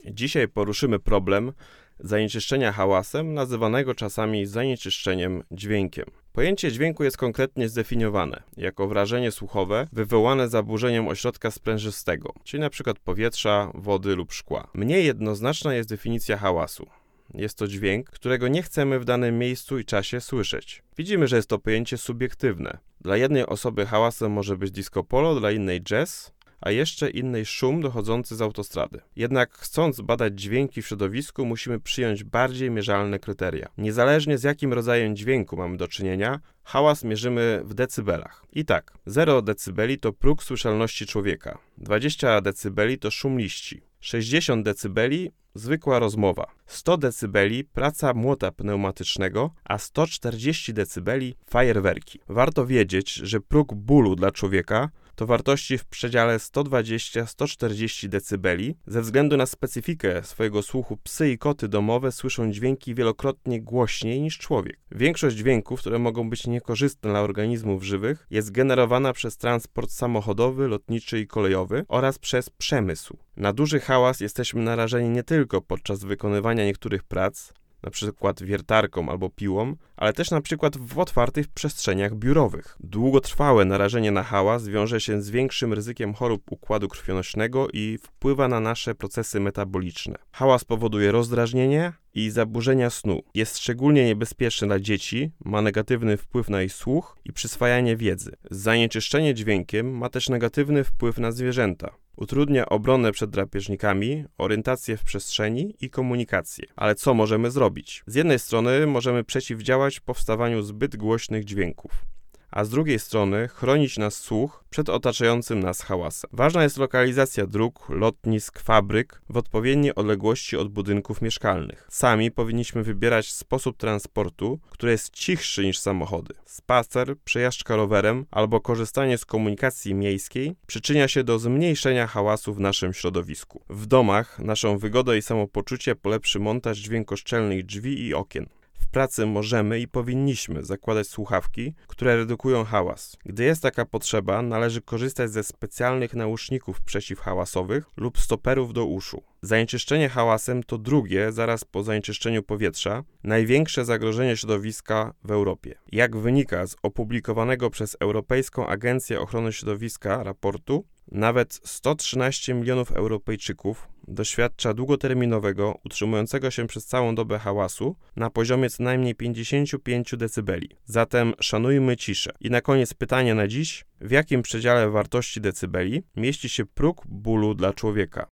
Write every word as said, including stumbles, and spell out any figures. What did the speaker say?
Dzisiaj poruszymy problem zanieczyszczenia hałasem, nazywanego czasami zanieczyszczeniem dźwiękiem. Pojęcie dźwięku jest konkretnie zdefiniowane jako wrażenie słuchowe wywołane zaburzeniem ośrodka sprężystego, czyli np. powietrza, wody lub szkła. Mniej jednoznaczna jest definicja hałasu. Jest to dźwięk, którego nie chcemy w danym miejscu i czasie słyszeć. Widzimy, że jest to pojęcie subiektywne. Dla jednej osoby hałasem może być disco polo, dla innej jazz, a jeszcze innej szum dochodzący z autostrady. Jednak chcąc badać dźwięki w środowisku, musimy przyjąć bardziej mierzalne kryteria. Niezależnie z jakim rodzajem dźwięku mamy do czynienia, hałas mierzymy w decybelach. I tak, zero decybeli to próg słyszalności człowieka, dwadzieścia decybeli to szum liści, sześćdziesiąt decybeli zwykła rozmowa, sto decybeli praca młota pneumatycznego, a sto czterdzieści decybeli fajerwerki. Warto wiedzieć, że próg bólu dla człowieka to wartości w przedziale sto dwadzieścia do stu czterdziestu decybeli. Ze względu na specyfikę swojego słuchu psy i koty domowe słyszą dźwięki wielokrotnie głośniej niż człowiek. Większość dźwięków, które mogą być niekorzystne dla organizmów żywych, jest generowana przez transport samochodowy, lotniczy i kolejowy oraz przez przemysł. Na duży hałas jesteśmy narażeni nie tylko podczas wykonywania niektórych prac, na przykład wiertarką albo piłą, ale też na przykład w otwartych przestrzeniach biurowych. Długotrwałe narażenie na hałas wiąże się z większym ryzykiem chorób układu krwionośnego i wpływa na nasze procesy metaboliczne. Hałas powoduje rozdrażnienie i zaburzenia snu. Jest szczególnie niebezpieczny dla dzieci, ma negatywny wpływ na ich słuch i przyswajanie wiedzy. Zanieczyszczenie dźwiękiem ma też negatywny wpływ na zwierzęta. Utrudnia obronę przed drapieżnikami, orientację w przestrzeni i komunikację. Ale co możemy zrobić? Z jednej strony możemy przeciwdziałać powstawaniu zbyt głośnych dźwięków, a z drugiej strony chronić nas słuch przed otaczającym nas hałasem. Ważna jest lokalizacja dróg, lotnisk, fabryk w odpowiedniej odległości od budynków mieszkalnych. Sami powinniśmy wybierać sposób transportu, który jest cichszy niż samochody. Spacer, przejażdżka rowerem albo korzystanie z komunikacji miejskiej przyczynia się do zmniejszenia hałasu w naszym środowisku. W domach naszą wygodę i samopoczucie polepszy montaż dźwiękoszczelnych drzwi i okien. W pracy możemy i powinniśmy zakładać słuchawki, które redukują hałas. Gdy jest taka potrzeba, należy korzystać ze specjalnych nauszników przeciwhałasowych lub stoperów do uszu. Zanieczyszczenie hałasem to drugie, zaraz po zanieczyszczeniu powietrza, największe zagrożenie środowiska w Europie. Jak wynika z opublikowanego przez Europejską Agencję Ochrony Środowiska raportu, nawet sto trzynaście milionów Europejczyków doświadcza długoterminowego, utrzymującego się przez całą dobę hałasu na poziomie co najmniej pięćdziesiąt pięć decybeli. Zatem szanujmy ciszę. I na koniec pytanie na dziś: w jakim przedziale wartości decybeli mieści się próg bólu dla człowieka?